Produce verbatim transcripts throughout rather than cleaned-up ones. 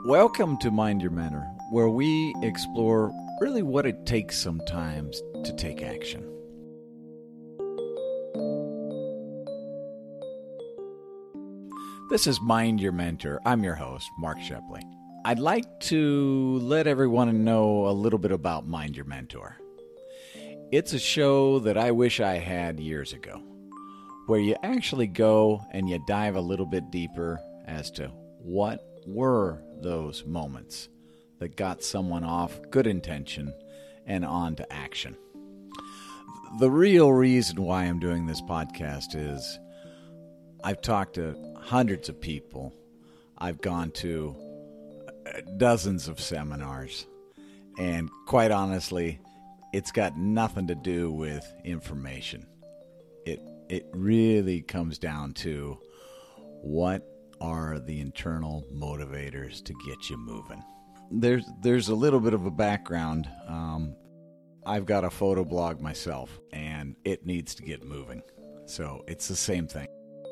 Welcome to Mind Your Mentor, where we explore really what it takes sometimes to take action. This is Mind Your Mentor. I'm your host, Mark Shepley. I'd like to let everyone know a little bit about Mind Your Mentor. It's a show that I wish I had years ago, where you actually go and you dive a little bit deeper as to what were those moments that got someone off good intention and on to action. The real reason why I'm doing this podcast is I've talked to hundreds of people. I've gone to dozens of seminars, and quite honestly, it's got nothing to do with information. It it really comes down to what are the internal motivators to get you moving. There's there's a little bit of a background. Um, I've got a photo blog myself, and it needs to get moving. So it's the same thing.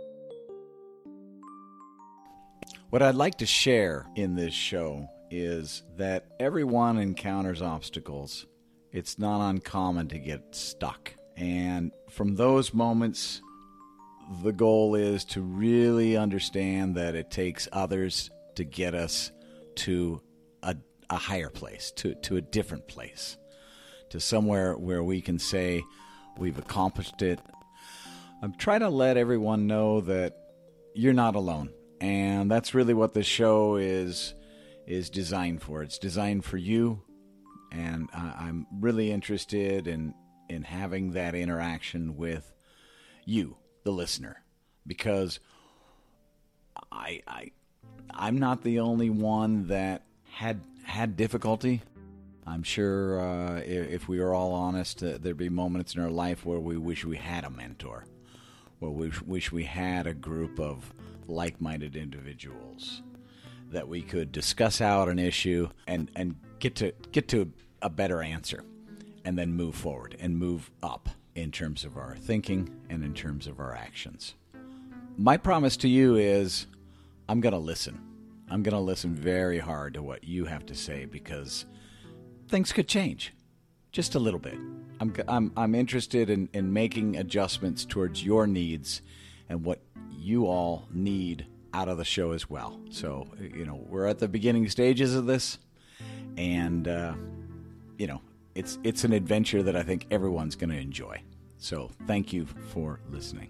What I'd like to share in this show is that everyone encounters obstacles. It's not uncommon to get stuck. And from those moments, the goal is to really understand that it takes others to get us to a, a higher place, to, to a different place, to somewhere where we can say we've accomplished it. I'm trying to let everyone know that you're not alone. And that's really what this show is is designed for. It's designed for you, and I, I'm really interested in, in having that interaction with you, the listener, because I, I, I'm not the only one that had had difficulty. I'm sure uh, if, if we were all honest, uh, there'd be moments in our life where we wish we had a mentor, where we wish we had a group of like-minded individuals that we could discuss out an issue and, and get to get to a better answer, and then move forward and move up in terms of our thinking and in terms of our actions. My promise to you is I'm going to listen. I'm going to listen very hard to what you have to say, because things could change just a little bit. I'm I'm I'm interested in, in making adjustments towards your needs and what you all need out of the show as well. So, you know, we're at the beginning stages of this, and uh, you know, It's it's an adventure that I think everyone's going to enjoy. So thank you for listening.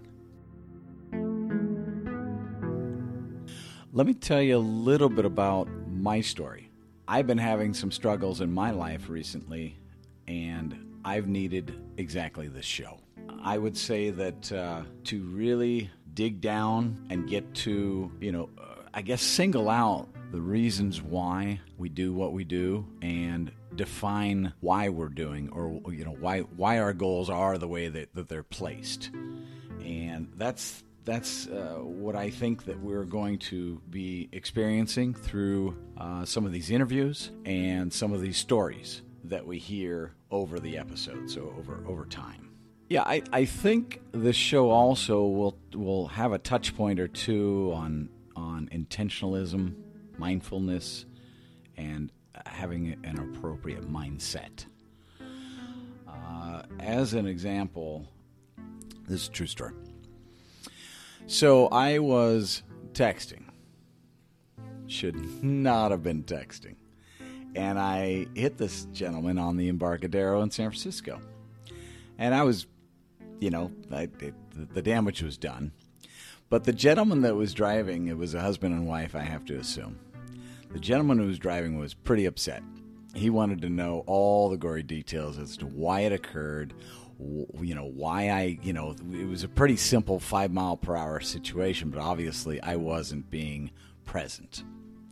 Let me tell you a little bit about my story. I've been having some struggles in my life recently, and I've needed exactly this show. I would say that uh, to really dig down and get to, you know, uh, I guess single out the reasons why we do what we do and define why we're doing, or you know, why why our goals are the way that, that they're placed. And that's that's uh, what I think that we're going to be experiencing through uh, some of these interviews and some of these stories that we hear over the episodes, so over over time. Yeah, I, I think this show also will will have a touch point or two on on intentionalism, mindfulness, and having an appropriate mindset. Uh, as an example, this is a true story. So I was texting. Should not have been texting. And I hit this gentleman on the Embarcadero in San Francisco. And I was, you know, I, it, the damage was done. But the gentleman that was driving, it was a husband and wife, I have to assume. The gentleman who was driving was pretty upset. He wanted to know all the gory details as to why it occurred, you know, why I, you know, it was a pretty simple five mile per hour situation, but obviously I wasn't being present.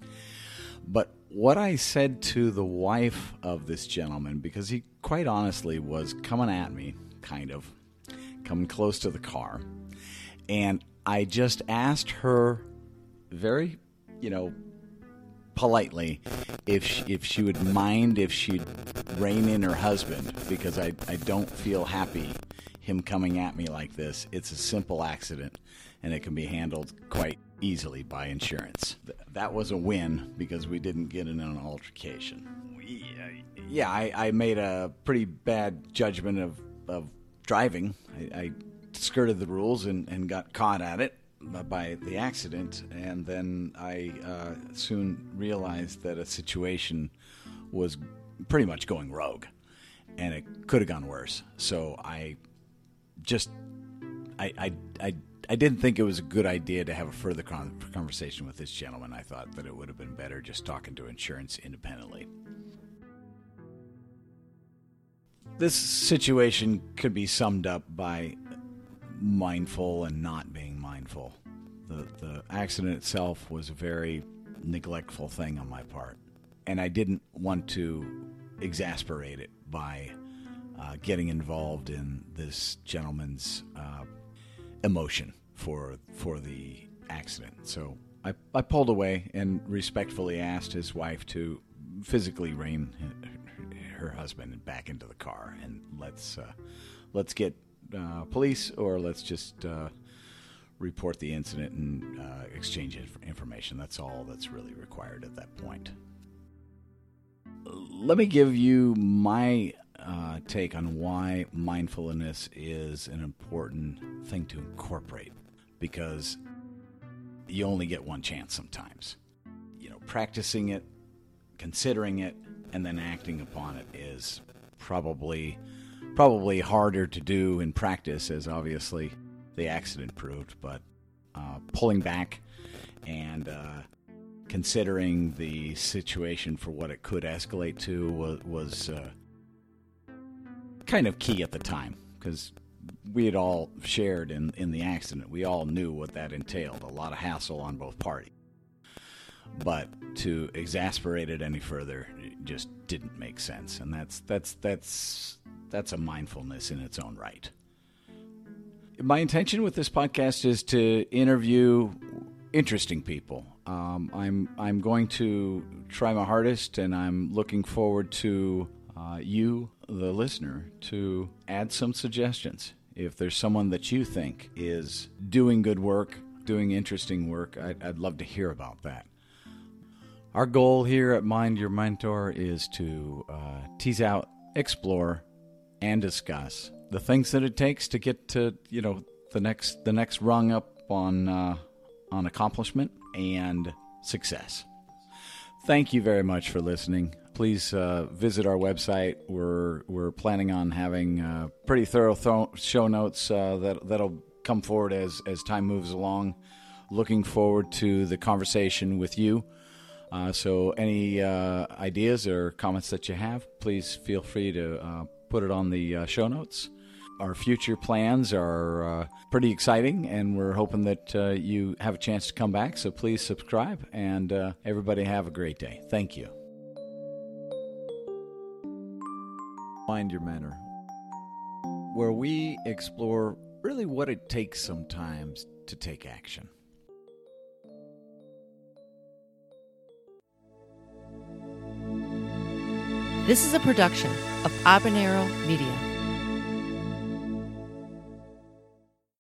But what I said to the wife of this gentleman, because he quite honestly was coming at me, kind of, coming close to the car, and I just asked her very, you know, politely if she, if she would mind if she'd rein in her husband, because I, I don't feel happy him coming at me like this. It's a simple accident, and it can be handled quite easily by insurance. Th- that was a win because we didn't get in an altercation. We, uh, yeah, I, I made a pretty bad judgment of, of driving. I, I skirted the rules and, and got caught at it by the accident, and then I uh, soon realized that a situation was pretty much going rogue, and it could have gone worse. So I just, I, I, I, I didn't think it was a good idea to have a further con- conversation with this gentleman. I thought that it would have been better just talking to insurance independently. This situation could be summed up by mindful and not being mindful. The, the accident itself was a very neglectful thing on my part, and I didn't want to exasperate it by uh, getting involved in this gentleman's uh, emotion for for the accident. So I, I pulled away and respectfully asked his wife to physically rein her husband back into the car, and let's uh, let's get uh, police, or let's just uh, report the incident and uh, exchange information. That's all that's really required at that point. Let me give you my uh, take on why mindfulness is an important thing to incorporate, because you only get one chance sometimes. You know, practicing it, considering it, and then acting upon it is probably probably harder to do in practice, as obviously the accident proved, but uh, pulling back and uh, considering the situation for what it could escalate to was, was uh, kind of key at the time, because we had all shared in, in the accident. We all knew what that entailed, a lot of hassle on both parties. But to exasperate it any further it just didn't make sense, and that's that's that's that's a mindfulness in its own right. My intention with this podcast is to interview interesting people. Um, I'm I'm going to try my hardest, and I'm looking forward to uh, you, the listener, to add some suggestions. If there's someone that you think is doing good work, doing interesting work, I'd, I'd love to hear about that. Our goal here at Mind Your Mentor is to uh, tease out, explore, and discuss the things that it takes to get to, you know, the next the next rung up on uh, on accomplishment and success. Thank you very much for listening. Please uh, visit our website. We're we're planning on having uh, pretty thorough th- show notes uh, that that'll come forward as as time moves along. Looking forward to the conversation with you. Uh, so any uh, ideas or comments that you have, please feel free to uh, put it on the uh, show notes. Our future plans are uh, pretty exciting, and we're hoping that uh, you have a chance to come back. So please subscribe, and uh, everybody have a great day. Thank you. Mind Your Mentor, where we explore really what it takes sometimes to take action. This is a production of Habanero Media.